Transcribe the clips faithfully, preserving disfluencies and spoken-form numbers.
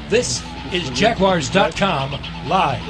This is Jaguars dot com Live.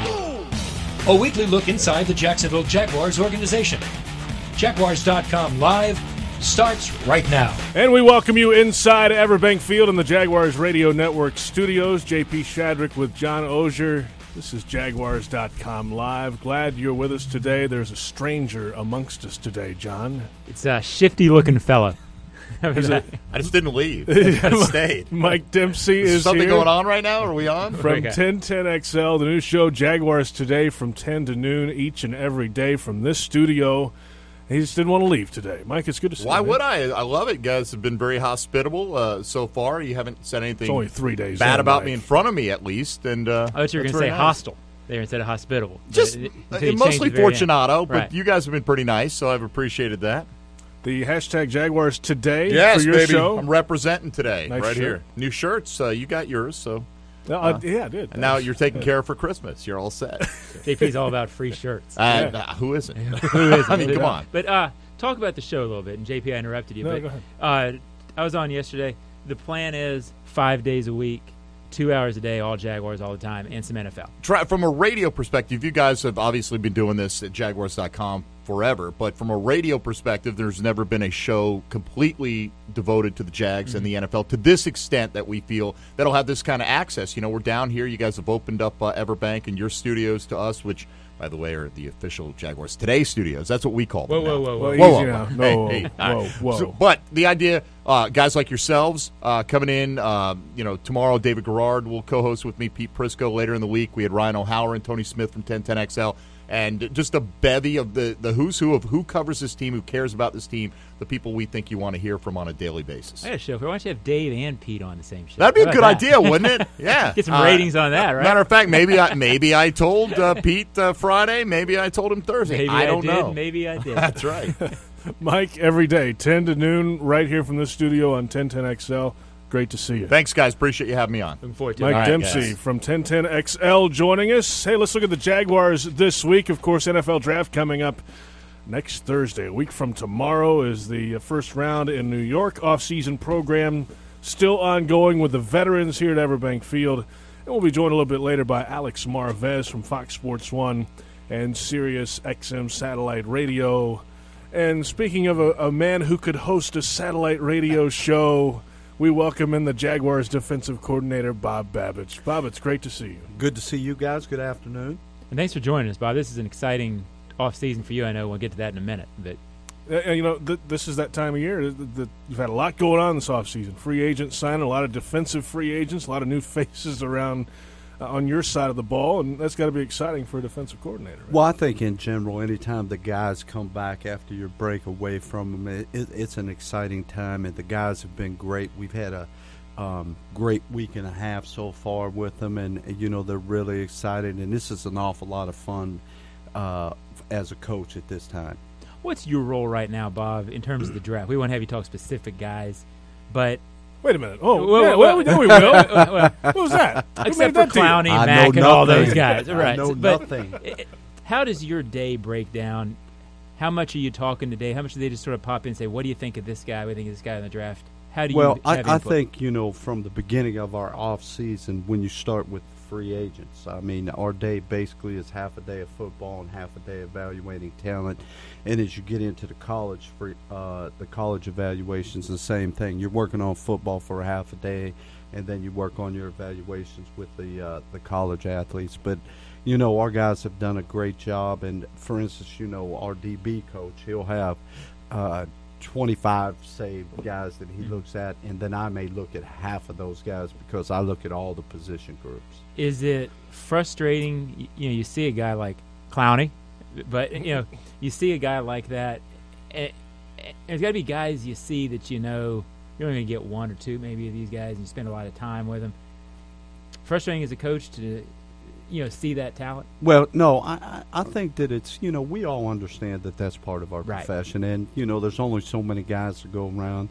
Live. A weekly look inside the Jacksonville Jaguars organization. Jaguars dot com Live starts right now. And we welcome you inside Everbank Field in the Jaguars Radio Network studios. J P Shadrick with John Oehser. This is Jaguars dot com Live. Glad you're with us today. There's a stranger amongst us today, John. It's a shifty-looking fella. I just didn't leave. I stayed. Mike Dempsey is, is something here. going on right now? Are we on? From Okay. ten ten X L, the new show, Jaguars Today, from ten to noon each and every day from this studio. He just didn't want to leave today. Mike, it's good to see Why you. Why would I? I love it. You guys have been very hospitable uh, so far. You haven't said anything It's only three days bad in, about Mike. me in front of me, at least. And uh, I thought you were going to say nice. hostile there instead of hospitable. Just But it- uh, until you mostly changed it very end. Fortunato, but Right. you guys have been pretty nice, so I've appreciated that. The hashtag Jaguars Today Yes, for your baby. show. I'm representing today, Nice right shirt. here. New shirts. Uh, you got yours, so Uh, uh, yeah, I did. and now you're taking care of for Christmas. You're all set. J P's all about free shirts. Uh, Yeah. nah, who isn't? Who is it? I mean, come on. But uh, talk about the show a little bit. And J P, I interrupted you. No, but go ahead. Uh, I was on yesterday. The plan is five days a week, two hours a day, all Jaguars all the time, and some N F L. Try, from a radio perspective, you guys have obviously been doing this at Jaguars dot com forever, but from a radio perspective, there's never been a show completely devoted to the Jags mm-hmm. and the N F L to this extent that we feel that'll have this kind of access. You know, we're down here. You guys have opened up uh, Everbank and your studios to us, which, by the way, are the official Jaguars Today studios. That's what we call them Whoa, whoa, now. whoa, Well, whoa. easy whoa, now. whoa. No, Hey, hey, whoa, all right. whoa. So, but the idea, uh, guys like yourselves uh, coming in, uh, you know, tomorrow David Garrard will co-host with me, Pete Prisco later in the week. We had Ryan O'Halloran and Tony Smith from ten ten X L. And just a bevy of the, the who's who of who covers this team, who cares about this team, the people we think you want to hear from on a daily basis. I got a show. Why don't you have Dave and Pete on the same show? That'd be How a about good that? idea, wouldn't it? Yeah. Get some Uh, ratings on that, right? Matter of fact, maybe I maybe I told uh, Pete uh, Friday, maybe I told him Thursday. Maybe I I, don't did. know. Maybe I did. That's right. Mike, every day, ten to noon, right here from this studio on ten ten X L. Great to see you. Thanks, guys. Appreciate you having me on. Looking forward to Mike it. All right, Dempsey guys. from ten ten X L joining us. Hey, let's look at the Jaguars this week. Of course, N F L Draft coming up next Thursday. A week from tomorrow is the first round in New York. Off-season program still ongoing with the veterans here at Everbank Field. And we'll be joined a little bit later by Alex Marvez from Fox Sports one and Sirius X M Satellite Radio. And speaking of a, a man who could host a satellite radio show, we welcome in the Jaguars defensive coordinator, Bob Babich. Bob, it's great to see you. Good to see you guys. Good afternoon. And thanks for joining us, Bob. This is an exciting off-season for you. I know we'll get to that in a minute. But Uh, you know, th- this is that time of year that you've had a lot going on this offseason. Free agents signing, a lot of defensive free agents, a lot of new faces around uh, on your side of the ball, and that's got to be exciting for a defensive coordinator. Right? Well, I think in general, anytime the guys come back after your break away from them, it, it, it's an exciting time, and the guys have been great. We've had a um, great week and a half so far with them, and, you know, they're really excited, and this is an awful lot of fun uh, as a coach at this time. what's your role right now, Bob, in terms of the draft? We won't have you talk specific guys, but Wait a minute. Oh, Well, yeah, well, well, yeah, we will. well, What was that? Who except made for that deal? Clowney, I Mack, know and all nothing. those guys. I Right. know but nothing. it- how does your day break down? How much are you talking today? How much do they just sort of pop in and say, what do you think of this guy? What do you think of this guy in the draft? How do you Well, I, have I input? think, you know, from the beginning of our off season, when you start with free agents, I mean, our day basically is half a day of football and half a day evaluating talent. And as you get into the college free, uh, the college evaluations, the same thing. You're working on football for a half a day, and then you work on your evaluations with the uh, the college athletes. But you know, our guys have done a great job. And for instance, you know, our D B coach, he'll have uh, twenty-five, say, guys that he looks at, and then I may look at half of those guys because I look at all the position groups. Is it frustrating? y- You know, you see a guy like Clowney, but you know, you see a guy like that. And there's got to be guys you see that you know you're only going to get one or two maybe of these guys, and you spend a lot of time with them. Frustrating as a coach to, you know, see that talent. Well, no, I, I I think that it's, you know, we all understand that that's part of our Right. profession. And, you know, there's only so many guys to go around.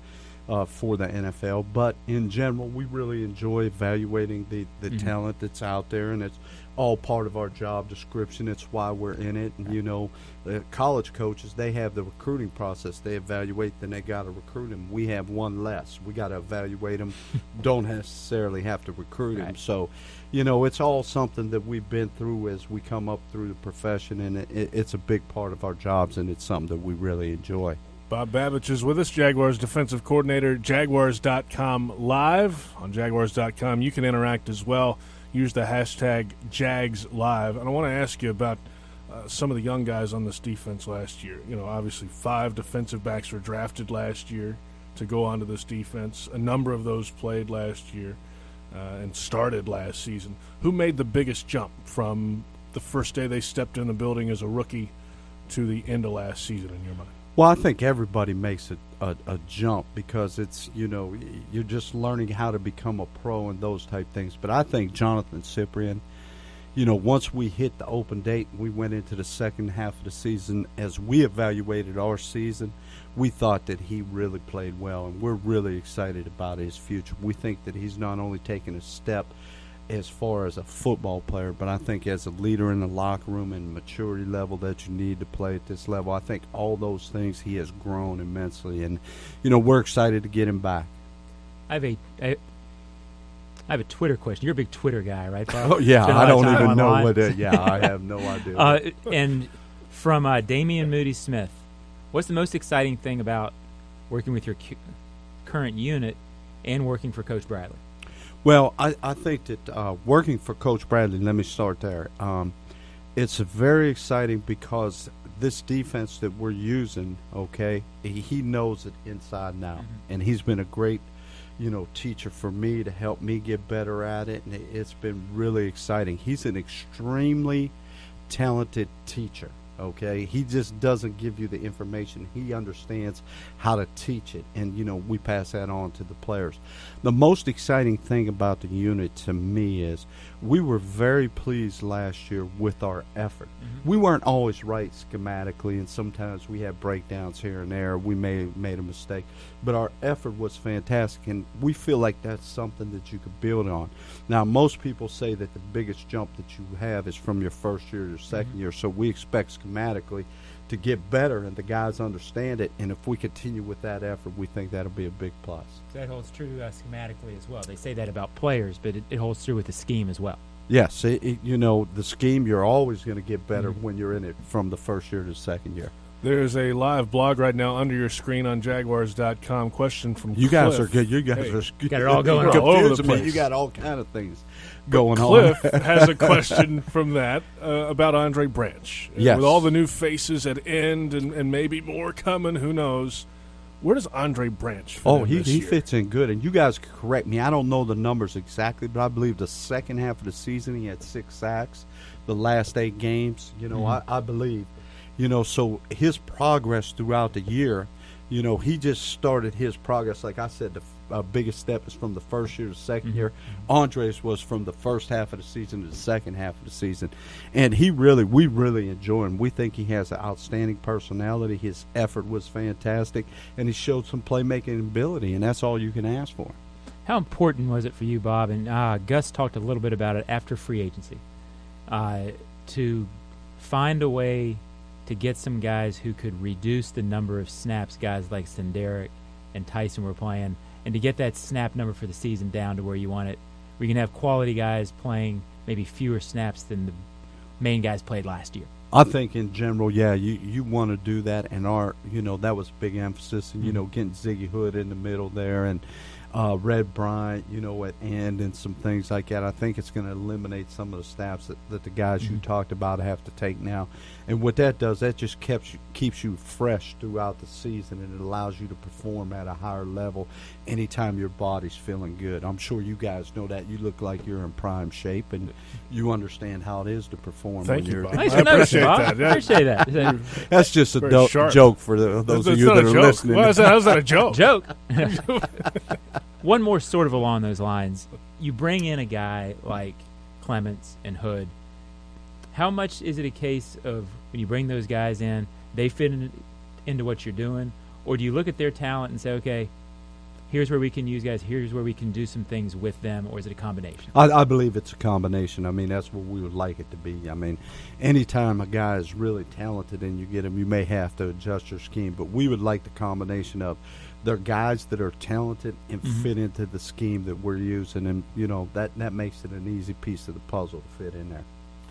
uh, for the N F L. But in general, we really enjoy evaluating the, the Mhm. talent that's out there, and it's all part of our job description. It's why we're in it. And, you know, the college coaches, they have the recruiting process. They evaluate, then they got to recruit them. We have one less. We got to evaluate them. Don't necessarily have to recruit them. Right. So, you know, it's all something that we've been through as we come up through the profession, and it, it, it's a big part of our jobs, and it's something that we really enjoy. Bob Babich is with us, Jaguars defensive coordinator, Jaguars dot com live. On Jaguars dot com, you can interact as well. Use the hashtag JagsLive. And I want to ask you about uh, some of the young guys on this defense last year. You know, obviously five defensive backs were drafted last year to go onto this defense. A number of those played last year uh, and started last season. Who made the biggest jump from the first day they stepped in the building as a rookie to the end of last season in your mind? Well, I think everybody makes a, a, a jump because it's, you know, you're just learning how to become a pro and those type things. But I think Jonathan Cyprien, you know, once we hit the open date, we went into the second half of the season. As we evaluated our season, we thought that he really played well, and we're really excited about his future. We think that he's not only taken a step as far as a football player, but I think as a leader in the locker room and maturity level that you need to play at this level, I think all those things, he has grown immensely, and you know, we're excited to get him back. I have a I, I have a Twitter question. You're a big Twitter guy, right, Bob? Oh yeah, Spend a I lot of don't time even know online. what. It, yeah, I have no idea. Uh, and from uh, Damian Moody Smith, what's the most exciting thing about working with your cu- current unit and working for Coach Bradley? Well, I, I think that uh, working for Coach Bradley, let me start there. Um, it's very exciting because this defense that we're using, okay, he, he knows it inside and out. Mm-hmm. And he's been a great, you know, teacher for me to help me get better at it. And it, it's been really exciting. He's an extremely talented teacher. Okay, he just doesn't give you the information. He understands how to teach it, and you know, we pass that on to the players. The most exciting thing about the unit to me is we were very pleased last year with our effort. Mm-hmm. We weren't always right schematically, and sometimes we had breakdowns here and there. We may have made a mistake, but our effort was fantastic, and we feel like that's something that you could build on. Now, most people say that the biggest jump that you have is from your first year to your second mm-hmm. year, so we expect schematically to get better, and the guys understand it, and if we continue with that effort, we think that'll be a big plus. That holds true uh, schematically as well. They say that about players, but it, it holds true with the scheme as well. Yes, it, it, you know, the scheme, you're always going to get better mm-hmm. when you're in it from the first year to the second year. There's a live blog right now under your screen on Jaguars dot com. Question from you Cliff. guys are good. You guys hey, are good. Got it all going all over the me. place. You got all kind of things going Cliff on. has a question from that uh, about Andre Branch. Yes. With all the new faces at end and, and maybe more coming, who knows? Where does Andre Branch fit Oh, in he, this he year? fits in good. And you guys can correct me. I don't know the numbers exactly, but I believe the second half of the season he had six sacks. The last eight games, you know, Mm-hmm. I, I believe. You know, so his progress throughout the year, you know, he just started his progress. Like I said, the uh, biggest step is from the first year to the 2nd Mm-hmm. year. Andres was from the first half of the season to the second half of the season. And he really, we really enjoy him. We think he has an outstanding personality. His effort was fantastic. And he showed some playmaking ability, and that's all you can ask for. How important was it for you, Bob? And uh, Gus talked a little bit about it after free agency, uh, to find a way to get some guys who could reduce the number of snaps guys like Senderic and Tyson were playing, and to get that snap number for the season down to where you want it, where you can have quality guys playing maybe fewer snaps than the main guys played last year. I think in general, yeah, you, you want to do that, and our, you know, that was a big emphasis, and you know, getting Ziggy Hood in the middle there, and uh, Red Bryant, you know, at end, and some things like that. I think it's going to eliminate some of the snaps that, that the guys Mm-hmm. you talked about have to take now, and what that does, that just keeps you, keeps you fresh throughout the season, and it allows you to perform at a higher level anytime your body's feeling good. I'm sure you guys know that. You look like you're in prime shape, and you understand how it is to perform. Thank when you, you're Bob. Nice I to know, appreciate Bob. that. Yeah. I appreciate that. That's just a Very do- sharp. joke for the, those That's of you not that a are joke. listening. Well, how's that, how's that a joke? Joke. One more sort of along those lines. You bring in a guy like Clements and Hood. How much is it a case of when you bring those guys in, they fit in, into what you're doing, or do you look at their talent and say, okay, here's where we can use guys, here's where we can do some things with them, or is it a combination? I, I believe it's a combination. I mean, that's what we would like it to be. I mean, anytime a guy is really talented and you get him, you may have to adjust your scheme, but we would like the combination of they're guys that are talented and Mm-hmm. fit into the scheme that we're using, and, you know, that, that makes it an easy piece of the puzzle to fit in there.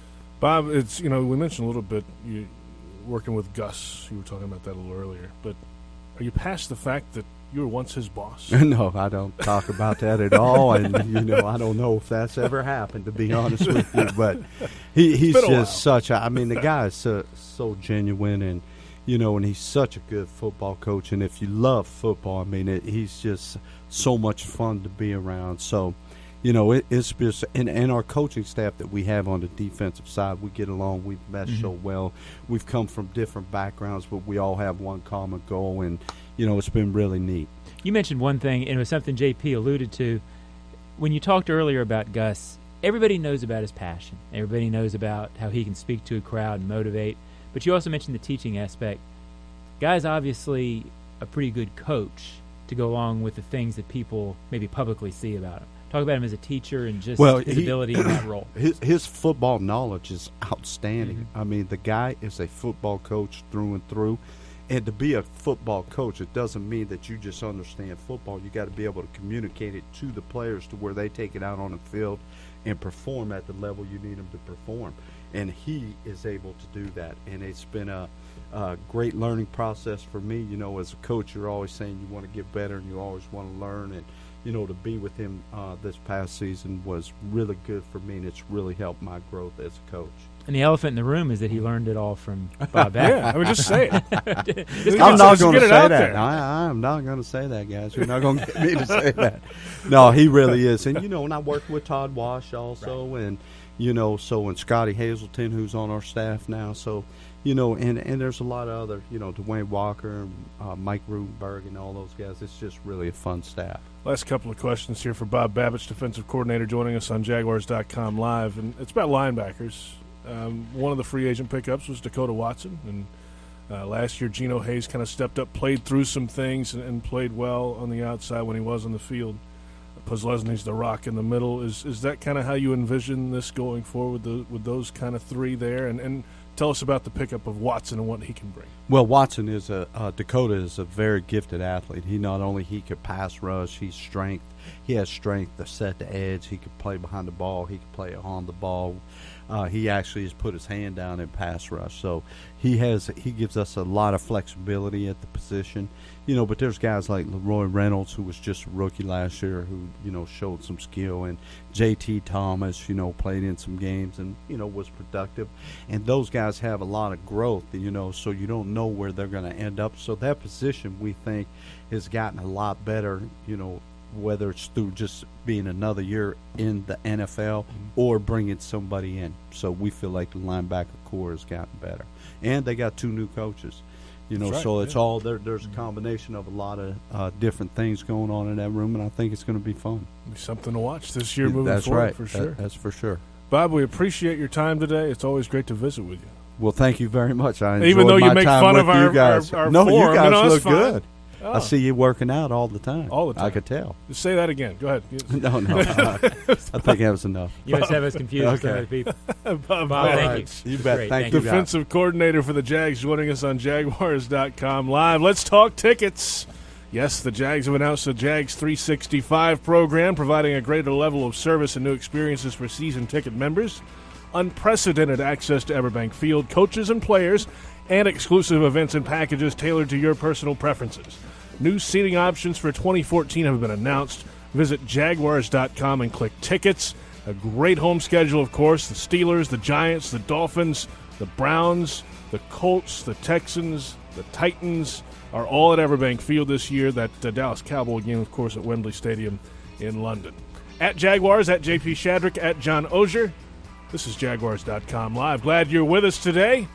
Bob, it's, you know, we mentioned a little bit you working with Gus. You were talking about that a little earlier, but are you past the fact that you were once his boss? No, I don't talk about that at all, and you know I don't know if that's ever happened, to be honest with you. But he, he's been a just while. such a. I mean, the guy is so, so genuine, and you know, and he's such a good football coach. And if you love football, I mean, it, he's just so much fun to be around. So, you know, it, it's just and, and our coaching staff that we have on the defensive side, we get along. We've meshed Mm-hmm. so well. We've come from different backgrounds, but we all have one common goal, and you know, it's been really neat. You mentioned one thing, and it was something J P alluded to. When you talked earlier about Gus, everybody knows about his passion. Everybody knows about how he can speak to a crowd and motivate. But you also mentioned the teaching aspect. Guy's obviously a pretty good coach to go along with the things that people maybe publicly see about him. Talk about him as a teacher and just Well, his he- ability in that role. His his football knowledge is outstanding. Mm-hmm. I mean, the guy is a football coach through and through. And to be a football coach, it doesn't mean that you just understand football. You got to be able to communicate it to the players to where they take it out on the field and perform at the level you need them to perform. And he is able to do that. And it's been a, a great learning process for me. You know, as a coach, you're always saying you want to get better and you always want to learn. And, you know, to be with him uh, this past season was really good for me, and it's really helped my growth as a coach. And the elephant in the room is that he learned it all from Bob Babb. Yeah, I mean, just say it. Just I'm get- not just going get to it say out that. there. I, I'm not going to say that, guys. You're not going to get me to say that. No, he really is. And, you know, and I worked with Todd Wash also, and, you know, so, and Scotty Hazelton, who's on our staff now. So, you know, and, and there's a lot of other, you know, Dwayne Walker, uh, Mike Rubenberg, and all those guys. It's just really a fun staff. Last couple of questions here for Bob Babich, defensive coordinator, joining us on Jaguars dot com live. And it's about linebackers. Um, one of the free agent pickups was Dakota Watson. And uh, last year, Geno Hayes kind of stepped up, played through some things, and, and played well on the outside when he was on the field. Pozlesny's the rock in the middle. Is is that kind of how you envision this going forward with, the, with those kind of three there? And, and tell us about the pickup of Watson and what he can bring. Well, Watson is a uh, Dakota is a very gifted athlete. He not only he could pass rush, he's strength. He has strength to set the edge. He could play behind the ball. He could play on the ball. Uh, he actually has put his hand down in pass rush. So he has he gives us a lot of flexibility at the position. You know, but there's guys like Leroy Reynolds, who was just a rookie last year, who, you know, showed some skill, and J T Thomas, you know, played in some games and, you know, was productive. And those guys have a lot of growth, you know, so you don't know where they're going to end up. So that position, we think, has gotten a lot better, you know, whether it's through just being another year in the N F L or bringing somebody in. So we feel like the linebacker core has gotten better. And they got two new coaches. You know, That's right, so it's yeah. all there. There's a combination of a lot of uh, different things going on in that room, and I think it's going to be fun. It'll be something to watch this year moving That's forward right. for That- sure. that's for sure. Bob, we appreciate your time today. It's always great to visit with you. Well, thank you very much. I Even enjoyed though you my make time fun with of our- you guys. our- our no, form, you guys you know, it's look fine. good. Oh. I see you working out all the time. All the time. I could tell. Just say that again. Go ahead. No, no. uh, I think that was enough. You must have us confused with some Okay. other people. Bob Bob, Babich, thank you. You That's bet. great. Thank Thank you. you. guys. defensive coordinator for the Jags, joining us on Jaguars dot com live. Let's talk tickets. Yes, the Jags have announced the Jags three sixty-five program, providing a greater level of service and new experiences for season ticket members. Unprecedented access to Everbank Field, coaches and players, and exclusive events and packages tailored to your personal preferences. New seating options for twenty fourteen have been announced. Visit Jaguars dot com and click tickets. A great home schedule, of course. The Steelers, the Giants, the Dolphins, the Browns, the Colts, the Texans, the Titans are all at Everbank Field this year. That uh, Dallas Cowboy game, of course, at Wembley Stadium in London. At Jaguars, at J P Shadrick, at John Ozier. This is Jaguars dot com live. Glad you're with us today.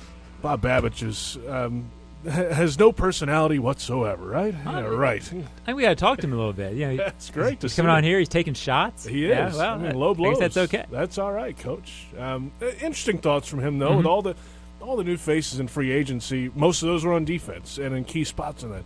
Bob Babich is, um, ha- has no personality whatsoever, right? Yeah, right. I think we got to talk to him a little bit. You know, That's great to he's see. coming on here. He's taking shots. He Yeah, is. well, I mean, I low blows. guess that's okay. That's all right, Coach. Um, uh, interesting thoughts from him, though. Mm-hmm. With all the all the new faces in free agency, most of those were on defense and in key spots in that defense.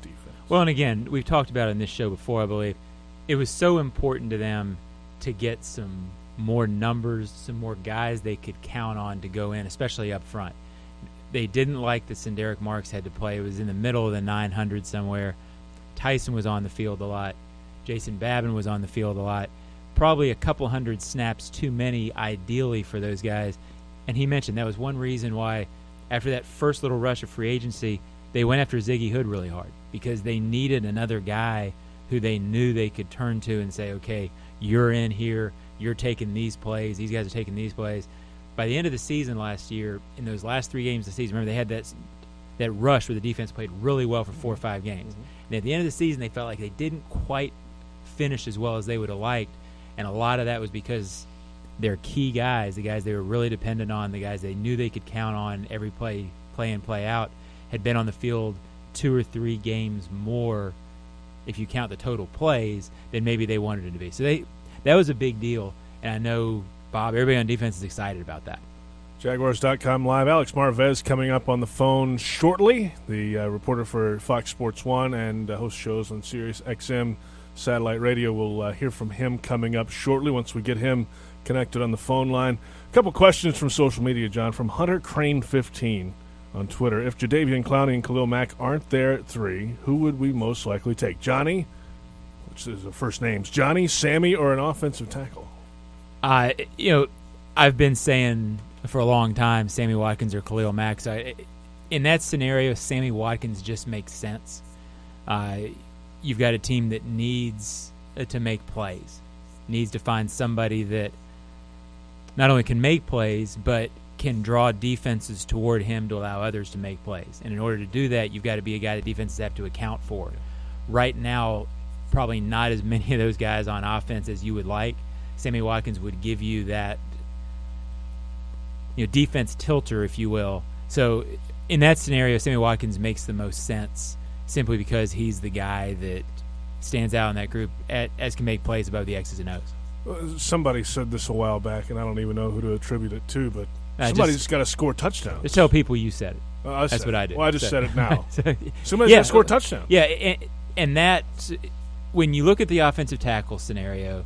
Well, and again, we've talked about it in this show before, I believe. It was so important to them to get some more numbers, some more guys they could count on to go in, especially up front. They didn't like that Senderick Marks had to play. It was in the middle of the nine hundred somewhere. Tyson was on the field a lot. Jason Babin was on the field a lot. Probably a couple hundred snaps too many, ideally, for those guys. And he mentioned that was one reason why, after that first little rush of free agency, they went after Ziggy Hood really hard, because they needed another guy who they knew they could turn to and say, okay, you're in here, you're taking these plays, these guys are taking these plays. By the end of the season last year, in those last three games of the season, remember they had that that rush where the defense played really well for four or five games. Mm-hmm. And at the end of the season, they felt like they didn't quite finish as well as they would have liked, and a lot of that was because their key guys, the guys they were really dependent on, the guys they knew they could count on every play, play in, play out, had been on the field two or three games more, if you count the total plays, than maybe they wanted it to be. So they that was a big deal, and I know, Bob, everybody on defense is excited about that. Jaguars dot com Live. Alex Marvez coming up on the phone shortly, the uh, reporter for Fox Sports one and uh, host shows on Sirius X M Satellite Radio. We'll uh, hear from him coming up shortly once we get him connected on the phone line. A couple questions from social media, John, from Hunter Crane fifteen on Twitter. If Jadeveon Clowney and Khalil Mack aren't there at three, who would we most likely take? Johnny, which is the first names, Johnny, Sammy, or an offensive tackle? Uh, you know, I've been saying for a long time Sammy Watkins or Khalil Mack. So I, in that scenario, Sammy Watkins just makes sense. Uh, you've got a team that needs uh, to make plays, needs to find somebody that not only can make plays, but can draw defenses toward him to allow others to make plays. And in order to do that, you've got to be a guy that defenses have to account for. Right now, probably not as many of those guys on offense as you would like. Sammy Watkins would give you that, you know, defense tilter, if you will. So in that scenario, Sammy Watkins makes the most sense simply because he's the guy that stands out in that group at, as can make plays above the X's and O's. Somebody said this a while back, and I don't even know who to attribute it to, but uh, somebody's just, got to score touchdowns. Just tell people you said it. Uh, I That's said what it. I did. Well, I just so. said it now. so, somebody's yeah, got to score touchdowns. Yeah, and, and that, when you look at the offensive tackle scenario,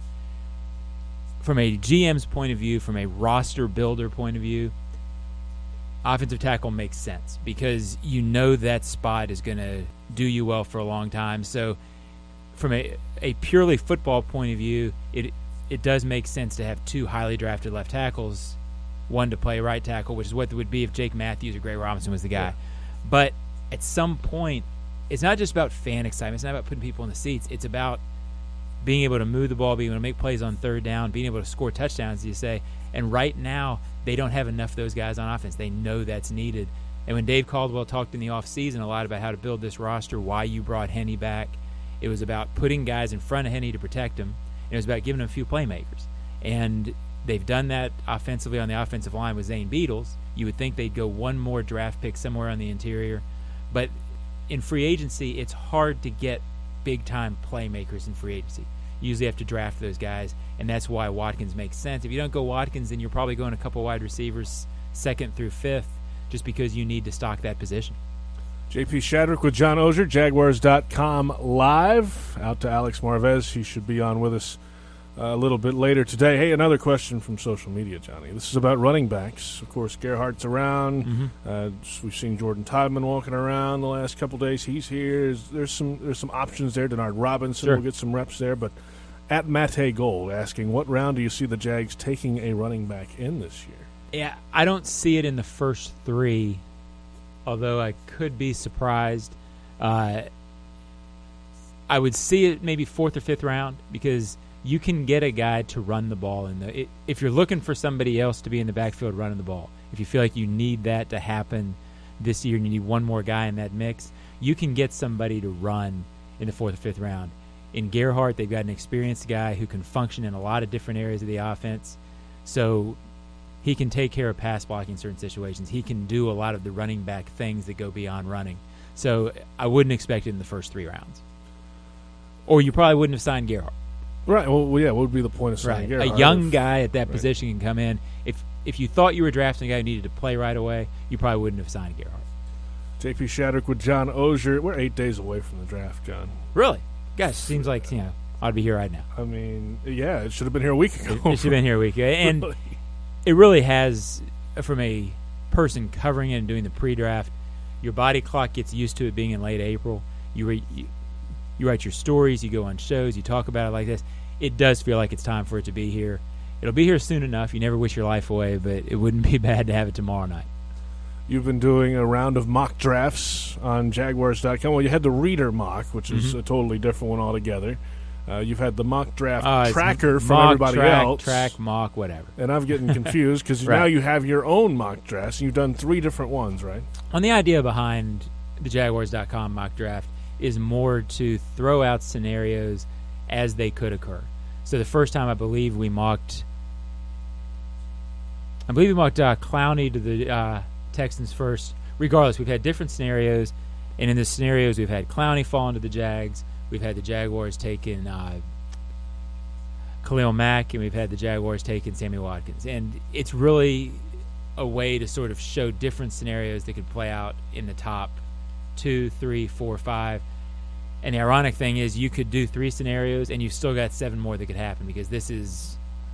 from a G M's point of view, from a roster builder point of view, offensive tackle makes sense because you know that spot is going to do you well for a long time. So from a, a purely football point of view, it it does make sense to have two highly drafted left tackles, one to play right tackle, which is what it would be if Jake Matthews or Greg Robinson was the guy. Yeah. But at some point, it's not just about fan excitement. It's not about putting people in the seats. It's about being able to move the ball, being able to make plays on third down, being able to score touchdowns, as you say. And right now, they don't have enough of those guys on offense. They know that's needed. And when Dave Caldwell talked in the offseason a lot about how to build this roster, why you brought Henne back, it was about putting guys in front of Henne to protect him. And it was about giving him a few playmakers. And they've done that offensively on the offensive line with Zane Beadles. You would think they'd go one more draft pick somewhere on the interior. But in free agency, it's hard to get big-time playmakers in free agency. You usually have to draft those guys, and that's why Watkins makes sense. If you don't go Watkins, then you're probably going a couple wide receivers, second through fifth, just because you need to stock that position. J P Shadrick with John Oehser, Jaguars dot com Live. Out to Alex Marvez. He should be on with us a little bit later today. Hey, another question from social media, Johnny. This is about running backs. Of course, Gerhardt's around. Mm-hmm. Uh, we've seen Jordan Todman walking around the last couple of days. He's here. There's, there's some there's some options there. Denard Robinson sure. will get some reps there. But at Mate Gold asking, what round do you see the Jags taking a running back in this year? Yeah, I don't see it in the first three, although I could be surprised. Uh, I would see it maybe fourth or fifth round because you can get a guy to run the ball. In the, it, if you're looking for somebody else to be in the backfield running the ball, if you feel like you need that to happen this year and you need one more guy in that mix, you can get somebody to run in the fourth or fifth round. In Gerhardt, they've got an experienced guy who can function in a lot of different areas of the offense. So he can take care of pass blocking in certain situations. He can do a lot of the running back things that go beyond running. So I wouldn't expect it in the first three rounds. Or you probably wouldn't have signed Gerhardt. Right. Well, yeah, what would be the point of signing right. Gerhardt? A young guy at that right. position can come in. If if you thought you were drafting a guy who needed to play right away, you probably wouldn't have signed Gerhardt. J P Shadrick with John Oehser. We're eight days away from the draft, John. Really? Gosh, seems like, you know, I'd be here right now. I mean, yeah, it should have been here a week ago. It, it should have been here a week ago. And Really? it really has, from a person covering it and doing the pre-draft, your body clock gets used to it being in late April. You, re, you you write your stories, you go on shows, you talk about it like this. It does feel like it's time for it to be here. It'll be here soon enough. You never wish your life away, but it wouldn't be bad to have it tomorrow night. You've been doing a round of mock drafts on Jaguars dot com. Well, you had the Reader mock, which is Mm-hmm. a totally different one altogether. Uh, you've had the mock draft Uh, it's tracker m- from mock, everybody track, else. Track, mock, whatever. And I'm getting confused because Right. now you have your own mock drafts. And you've done three different ones, right? On the idea behind the Jaguars dot com mock draft is more to throw out scenarios as they could occur. So the first time I believe we mocked, I believe we mocked uh, Clowney to the uh, Texans first. Regardless, we've had different scenarios, and in the scenarios we've had Clowney fall into the Jags, we've had the Jaguars taking uh, Khalil Mack, and we've had the Jaguars taking Sammy Watkins. And it's really a way to sort of show different scenarios that could play out in the top two, three, four, five. And the ironic thing is you could do three scenarios and you've still got seven more that could happen because this is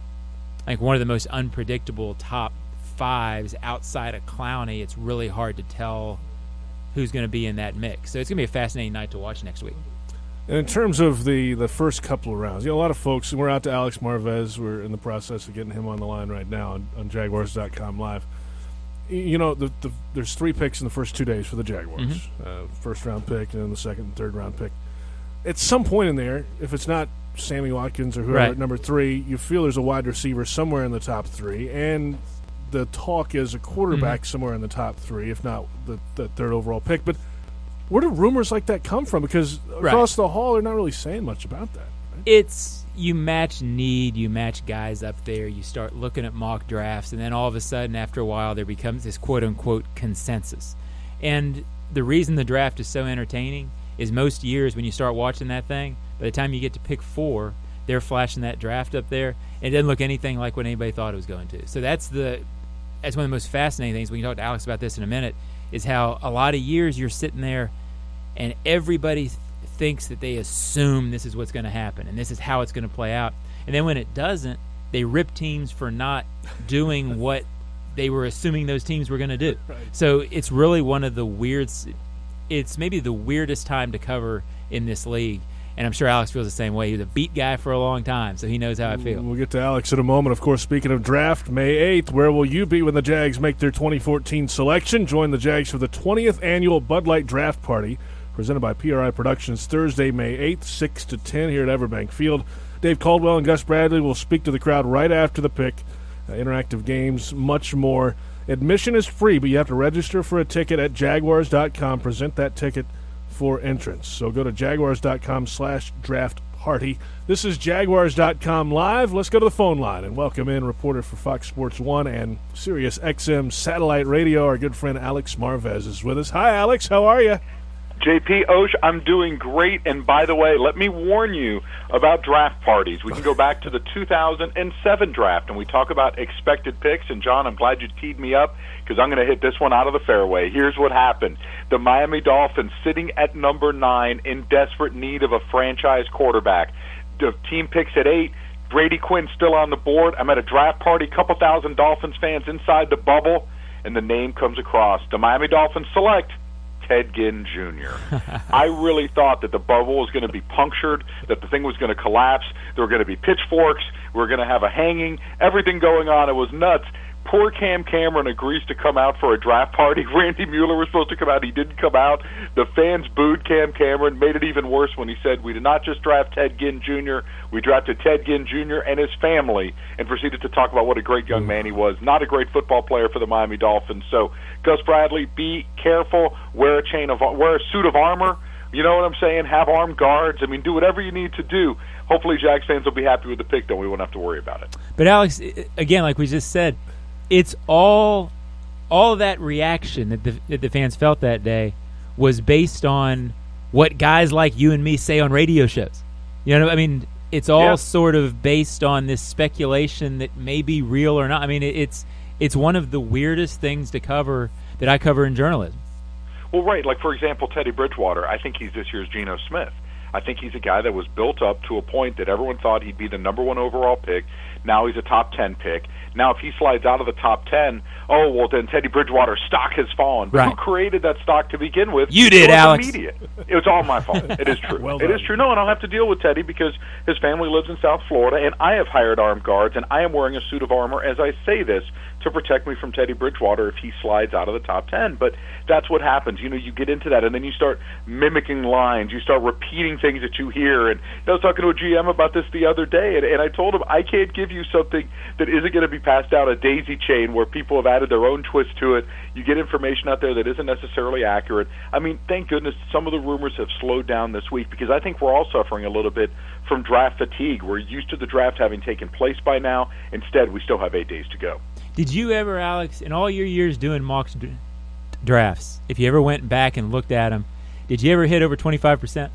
like one of the most unpredictable top fives outside of Clowney. It's really hard to tell who's going to be in that mix. So it's going to be a fascinating night to watch next week. And in terms of the, the first couple of rounds, you know, a lot of folks, we're out to Alex Marvez. We're in the process of getting him on the line right now on, on Jaguars dot com live. You know, the, the, there's three picks in the first two days for the Jaguars. Mm-hmm. Uh, first round pick and then the second and third round pick. At some point in there, if it's not Sammy Watkins or whoever Right. at number three, you feel there's a wide receiver somewhere in the top three. And the talk is a quarterback Mm-hmm. somewhere in the top three, if not the, the third overall pick. But where do rumors like that come from? Because Right. across the hall, they're not really saying much about that. Right? It's you match need, you match guys up there, you start looking at mock drafts, and then all of a sudden, after a while, there becomes this quote-unquote consensus. And the reason the draft is so entertaining is most years when you start watching that thing, by the time you get to pick four, they're flashing that draft up there, and it doesn't look anything like what anybody thought it was going to. So that's the that's one of the most fascinating things. We can talk to Alex about this in a minute, is how a lot of years you're sitting there and everybody th- thinks that they assume this is what's going to happen and this is how it's going to play out. And then when it doesn't, they rip teams for not doing what they were assuming those teams were going to do. Right. So it's really one of the weird – it's maybe the weirdest time to cover in this league. And I'm sure Alex feels the same way. He was a beat guy for a long time, so he knows how I feel. We'll get to Alex in a moment. Of course, speaking of draft, May eighth, where will you be when the Jags make their twenty fourteen selection? Join the Jags for the twentieth annual Bud Light Draft Party, presented by P R I Productions, Thursday, May eighth, six to ten here at Everbank Field. Dave Caldwell and Gus Bradley will speak to the crowd right after the pick. Uh, interactive games, much more. Admission is free, but you have to register for a ticket at Jaguars dot com. Present that ticket for entrance. So go to Jaguars dot com slash draft party. This is Jaguars dot com live. Let's go to the phone line and welcome in reporter for Fox Sports one and Sirius X M Satellite Radio. Our good friend Alex Marvez is with us. Hi, Alex. How are you? J P Osh, I'm doing great. And by the way, let me warn you about draft parties. We can go back to the two thousand seven draft, and we talk about expected picks. And, John, I'm glad you teed me up because I'm going to hit this one out of the fairway. Here's what happened. The Miami Dolphins sitting at number nine in desperate need of a franchise quarterback. The team picks at eight. Brady Quinn still on the board. I'm at a draft party, couple thousand Dolphins fans inside the bubble, and the name comes across. The Miami Dolphins select Ted Ginn Junior I really thought that the bubble was going to be punctured, that the thing was going to collapse. There were going to be pitchforks. We were going to have a hanging. Everything going on. It was nuts. Poor Cam Cameron agrees to come out for a draft party. Randy Mueller was supposed to come out. He didn't come out. The fans booed Cam Cameron, made it even worse when he said, we did not just draft Ted Ginn Junior, we drafted Ted Ginn Junior and his family, and proceeded to talk about what a great young man he was. Not a great football player for the Miami Dolphins. So, Gus Bradley, be careful. Wear a chain of, wear a suit of armor. You know what I'm saying? Have armed guards. I mean, do whatever you need to do. Hopefully Jags fans will be happy with the pick, though. We won't have to worry about it. But, Alex, again, like we just said, it's all all of that reaction that the, that the fans felt that day was based on what guys like you and me say on radio shows. You know, I mean, it's all yeah. sort of based on this speculation that may be real or not. I mean, it, it's it's one of the weirdest things to cover that I cover in journalism. Well, right, like, for example, Teddy Bridgewater, I think he's this year's Geno Smith. I think he's a guy that was built up to a point that everyone thought he'd be the number one overall pick. Now he's a top ten pick. Now if he slides out of the top ten, oh, well, then Teddy Bridgewater's stock has fallen. But right. who created that stock to begin with? You did, it was Alex. The media. It was all my fault. It is true. Well it is done. true. No, and I'll have to deal with Teddy because his family lives in South Florida, and I have hired armed guards, and I am wearing a suit of armor as I say this to protect me from Teddy Bridgewater if he slides out of the top ten. But that's what happens. You know, you get into that, and then you start mimicking lines. You start repeating things that you hear. And I was talking to a G M about this the other day, and, and I told him, I can't give you something that isn't going to be passed down a daisy chain where people have added their own twist to it. You get information out there that isn't necessarily accurate. I mean, thank goodness some of the rumors have slowed down this week because I think we're all suffering a little bit from draft fatigue. We're used to the draft having taken place by now. Instead, we still have eight days to go. Did you ever, Alex, in all your years doing mock d- drafts, if you ever went back and looked at them, did you ever hit over twenty-five percent?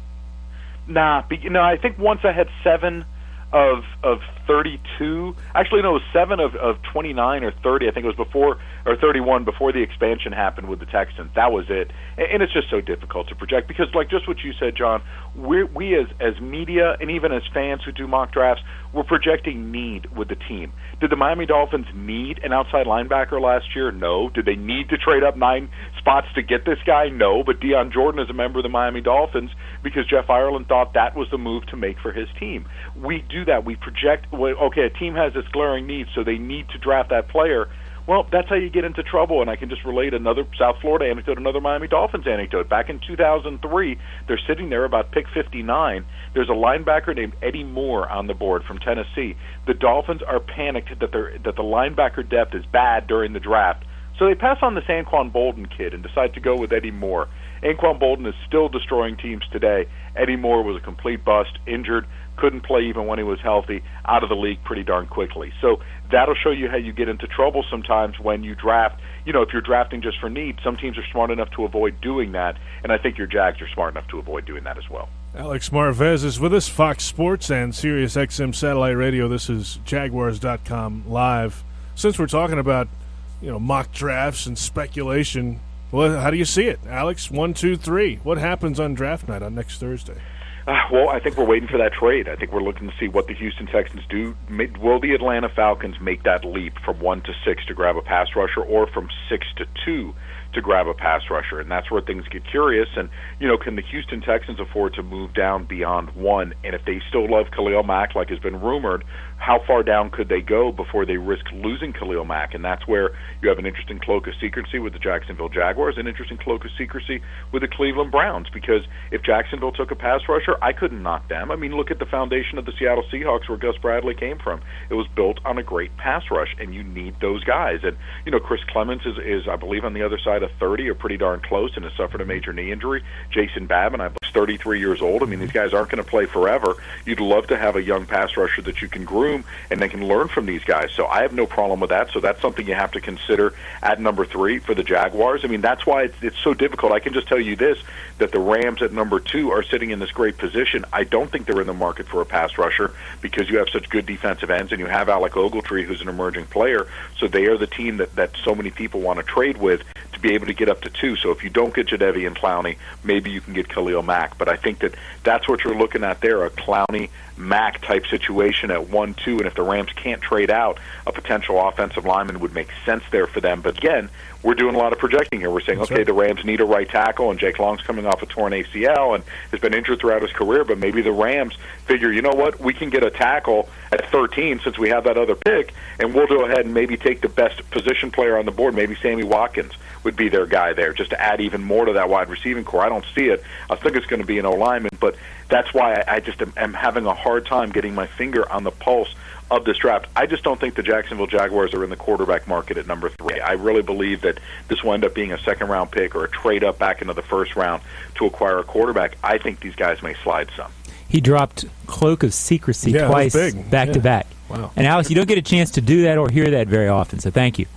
Nah, be, no, I think once I had seven of of thirty-two. Actually, no, it was seven of, of twenty-nine or thirty. I think it was before, or thirty-one, before the expansion happened with the Texans. That was it. And, and it's just so difficult to project because, like just what you said, John, we're, we as, as media and even as fans who do mock drafts, we're projecting need with the team. Did the Miami Dolphins need an outside linebacker last year? No. Did they need to trade up nine spots to get this guy? No. But Deion Jordan is a member of the Miami Dolphins because Jeff Ireland thought that was the move to make for his team. We do that. We project, well, okay, a team has this glaring need, so they need to draft that player. Well, that's how you get into trouble, and I can just relate another South Florida anecdote, another Miami Dolphins anecdote. Back in two thousand three, they're sitting there about pick fifty-nine. There's a linebacker named Eddie Moore on the board from Tennessee. The Dolphins are panicked that they're, that the linebacker depth is bad during the draft, so they pass on this Anquan Bolden kid and decide to go with Eddie Moore. Anquan Bolden is still destroying teams today. Eddie Moore was a complete bust, injured, couldn't play even when he was healthy, out of the league pretty darn quickly. So that'll show you how you get into trouble sometimes when you draft. You know, if you're drafting just for need, some teams are smart enough to avoid doing that, and I think your Jags are smart enough to avoid doing that as well. Alex Marvez is with us, Fox Sports and Sirius X M Satellite Radio. This is Jaguars dot com live. Since we're talking about, you know, mock drafts and speculation, well, how do you see it, Alex? One, two, three. What happens on draft night on next Thursday? Uh, well, I think we're waiting for that trade. I think we're looking to see what the Houston Texans do. Will the Atlanta Falcons make that leap from one to six to grab a pass rusher, or from six to two to grab a pass rusher? And that's where things get curious. And, you know, can the Houston Texans afford to move down beyond one? And if they still love Khalil Mack, like has been rumored, how far down could they go before they risk losing Khalil Mack? And that's where you have an interesting cloak of secrecy with the Jacksonville Jaguars, an interesting cloak of secrecy with the Cleveland Browns, because if Jacksonville took a pass rusher, I couldn't knock them. I mean, look at the foundation of the Seattle Seahawks where Gus Bradley came from. It was built on a great pass rush, and you need those guys. And, you know, Chris Clemens is, is I believe, on the other side of thirty, or pretty darn close, and has suffered a major knee injury. Jason Babin, I believe, is thirty-three years old. I mean, these guys aren't going to play forever. You'd love to have a young pass rusher that you can groom and they can learn from these guys. So I have no problem with that. So that's something you have to consider at number three for the Jaguars. I mean, that's why it's, it's so difficult. I can just tell you this, that the Rams at number two are sitting in this great position. I don't think they're in the market for a pass rusher because you have such good defensive ends, and you have Alec Ogletree, who's an emerging player. So they are the team that, that so many people want to trade with to be able to get up to two. So if you don't get Jadeveon Clowney, maybe you can get Khalil Mack. But I think that that's what you're looking at there, a Clowney Mack type situation at one two, and if the Rams can't trade out, a potential offensive lineman would make sense there for them. But again, we're doing a lot of projecting here. We're saying, That's okay, right. the Rams need a right tackle, and Jake Long's coming off a torn A C L and has been injured throughout his career, but maybe the Rams figure, you know what, we can get a tackle at thirteen since we have that other pick, and we'll go ahead and maybe take the best position player on the board. Maybe Sammy Watkins would be their guy there, just to add even more to that wide receiving core. I don't see it. I think it's going to be an O-lineman, but that's why I, I just am, am having a hard time getting my finger on the pulse of this draft. I just don't think the Jacksonville Jaguars are in the quarterback market at number three. I really believe that this will end up being a second-round pick or a trade-up back into the first round to acquire a quarterback. I think these guys may slide some. He dropped cloak of secrecy Yeah, twice, that was big. back Yeah. to back. Wow. And Alex, you don't get a chance to do that or hear that very often, so thank you.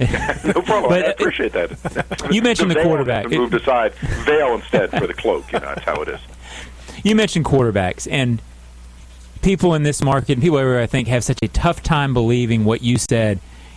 No problem. But, I appreciate that. You mentioned the veil quarterback. has been moved aside. Veil instead for the cloak. You know, that's how it is. You mentioned quarterbacks, and people in this market, and people everywhere, I think, have such a tough time believing what you said,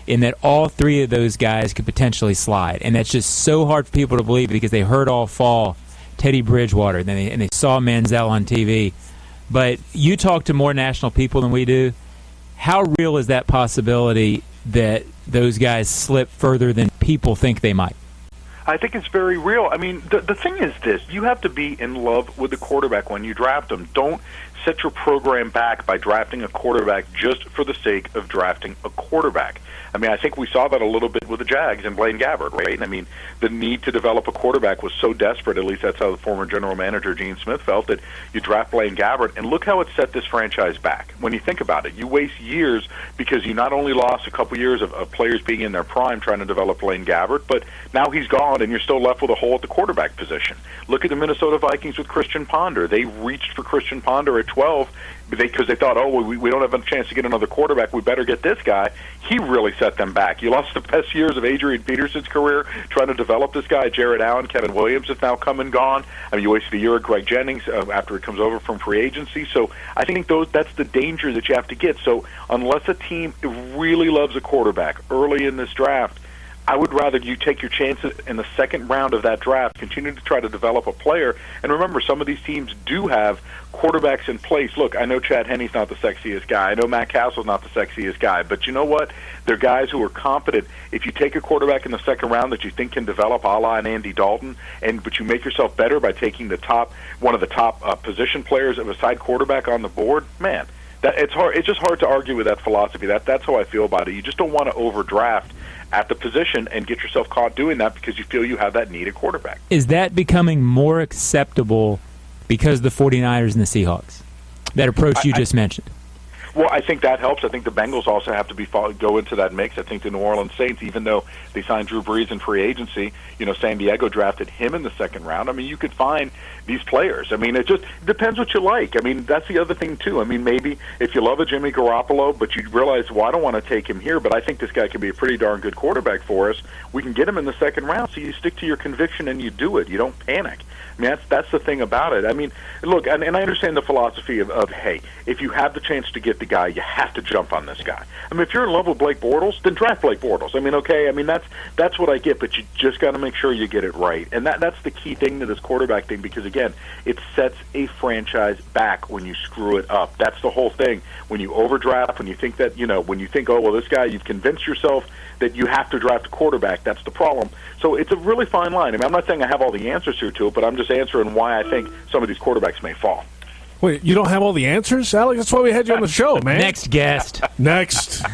in that all three of those guys could potentially slide. And that's just so hard for people to believe because they heard all fall Teddy Bridgewater and they, and they saw Manziel on T V. But you talk to more national people than we do. How real is that possibility that those guys slip further than people think they might? I think it's very real. I mean, the, the thing is this. You have to be in love with the quarterback when you draft them. Don't set your program back by drafting a quarterback just for the sake of drafting a quarterback. I mean, I think we saw that a little bit with the Jags and Blaine Gabbert, right? I mean, the need to develop a quarterback was so desperate, at least that's how the former general manager, Gene Smith, felt, that you draft Blaine Gabbert, and look how it set this franchise back. When you think about it, you waste years because you not only lost a couple years of, of players being in their prime trying to develop Blaine Gabbert, but now he's gone, and you're still left with a hole at the quarterback position. Look at the Minnesota Vikings with Christian Ponder. They reached for Christian Ponder at twelve because they, they thought, oh, well, we, we don't have a chance to get another quarterback. We better get this guy. He really set them back. You lost the best years of Adrian Peterson's career trying to develop this guy. Jared Allen, Kevin Williams has now come and gone. I mean, you wasted a year of Greg Jennings uh, after it comes over from free agency. So I think those that's the danger that you have to get. So unless a team really loves a quarterback early in this draft, I would rather you take your chances in the second round of that draft, continue to try to develop a player. And remember, some of these teams do have quarterbacks in place. Look, I know Chad Henne's not the sexiest guy. I know Matt Castle's not the sexiest guy. But you know what? They're guys who are competent. If you take a quarterback in the second round that you think can develop a la an Andy Dalton, and but you make yourself better by taking the top one of the top uh, position players of a side quarterback on the board, man, that it's hard. It's just hard to argue with that philosophy. That That's how I feel about it. You just don't want to overdraft at the position and get yourself caught doing that because you feel you have that need at quarterback. Is that becoming more acceptable because of the 49ers and the Seahawks, that approach you I, just I, mentioned? Well, I think that helps. I think the Bengals also have to be go into that mix. I think the New Orleans Saints, even though they signed Drew Brees in free agency, you know, San Diego drafted him in the second round. I mean, you could find these players. I mean, it just depends what you like. I mean, that's the other thing, too. I mean, maybe if you love a Jimmy Garoppolo, but you realize, well, I don't want to take him here, but I think this guy can be a pretty darn good quarterback for us, we can get him in the second round. So you stick to your conviction and you do it. You don't panic. I mean, that's that's the thing about it. I mean, look, and, and I understand the philosophy of, of, hey, if you have the chance to get the guy, you have to jump on this guy. I mean, if you're in love with Blake Bortles, then draft Blake Bortles. I mean, okay, I mean, that's that's what I get, but you just got to make sure you get it right. And that that's the key thing to this quarterback thing because, again, it sets a franchise back when you screw it up. That's the whole thing. When you overdraft, when you think that, you know, when you think, oh, well, this guy, you've convinced yourself that you have to draft a quarterback, that's the problem. So it's a really fine line. I mean, I'm not saying I have all the answers here to it, but I'm just answering why I think some of these quarterbacks may fall. Wait, you don't have all the answers, Alex? That's why we had you on the show, man. Next guest. Next.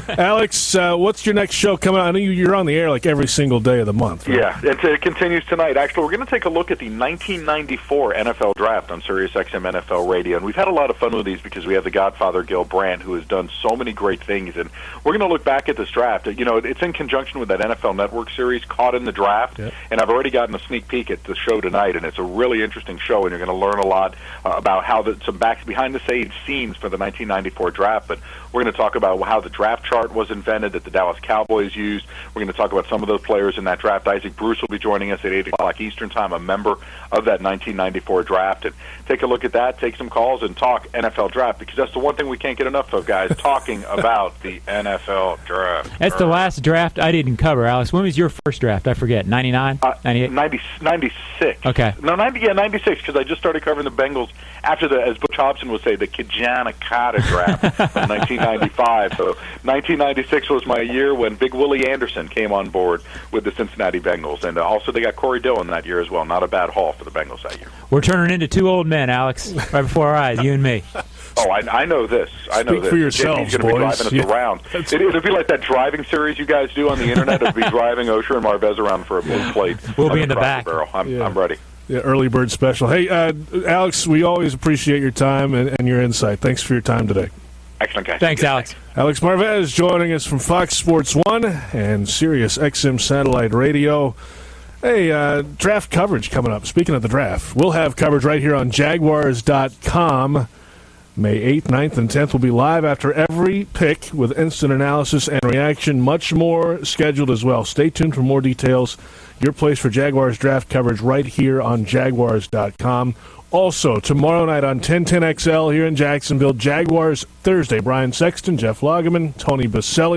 Alex, uh, what's your next show coming out? I know you're on the air like every single day of the month. Right? Yeah, it, it continues tonight. Actually, we're going to take a look at the nineteen ninety-four N F L Draft on Sirius X M N F L Radio. And we've had a lot of fun with these because we have the Godfather, Gil Brandt, who has done so many great things. And we're going to look back at this draft. You know, it's in conjunction with that N F L Network series, Caught in the Draft. Yep. And I've already gotten a sneak peek at the show tonight, and it's a really interesting show, and you're going to learn a lot uh, about how the, some back behind the scenes scenes for the nineteen ninety-four draft. But we're going to talk about how the draft chart was invented that the Dallas Cowboys used. We're going to talk about some of those players in that draft. Isaac Bruce will be joining us at eight o'clock Eastern Time, a member of that nineteen ninety-four draft. And take a look at that, take some calls, and talk N F L draft, because that's the one thing we can't get enough of, guys, talking about the N F L draft. That's the last draft I didn't cover, Alex. When was your first draft? I forget. ninety-nine? Uh, ninety-eight? ninety, ninety-six. Okay. No, ninety, yeah, ninety-six, because I just started covering the Bengals after the, as Butch Hobson would say, the Kajana Carter draft of nineteen ninety-five. So nineteen ninety-six was my year when Big Willie Anderson came on board with the Cincinnati Bengals. And uh, also they got Corey Dillon that year as well. Not a bad haul for the Bengals that year. We're turning into two old men, Alex, right before our eyes, you and me. Oh, I, I know this. I know Speak this. for yourselves, He's going to be boys. driving us Yeah. around. It, it'll be like that driving series you guys do on the internet. It'll be driving Osher and Marbez around for a big plate. We'll be in the Cracker back. Barrel. I'm, Yeah. I'm ready. Yeah, early bird special. Hey, uh, Alex, we always appreciate your time and, and your insight. Thanks for your time today. Excellent, guys. Thanks, Alex. Alex Marvez joining us from Fox Sports one and Sirius X M Satellite Radio. Hey, uh, draft coverage coming up. Speaking of the draft, we'll have coverage right here on Jaguars dot com. May eighth, ninth, and tenth will be live after every pick with instant analysis and reaction. Much more scheduled as well. Stay tuned for more details. Your place for Jaguars draft coverage right here on Jaguars dot com. Also, tomorrow night on ten ten X L here in Jacksonville, Jaguars Thursday. Brian Sexton, Jeff Lageman, Tony Baselli,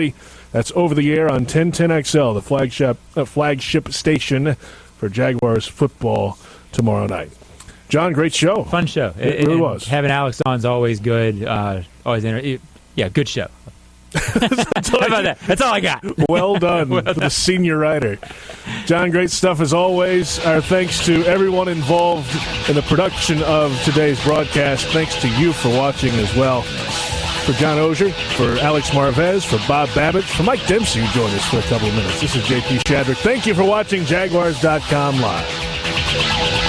That's over the air on ten ten X L, the flagship uh, flagship station for Jaguars football tomorrow night. John, great show. Fun show. It, it really and was. Having Alex on is always good. Uh, always inter- yeah, good show. How about that? That's all I got. Well done well for done. the senior writer. John, great stuff as always. Our thanks to everyone involved in the production of today's broadcast. Thanks to you for watching as well. For John Ogier, for Alex Marvez, for Bob Babbitt, for Mike Dempsey, who joined us for a couple of minutes. This is J P Shadrick. Thank you for watching Jaguars dot com Live.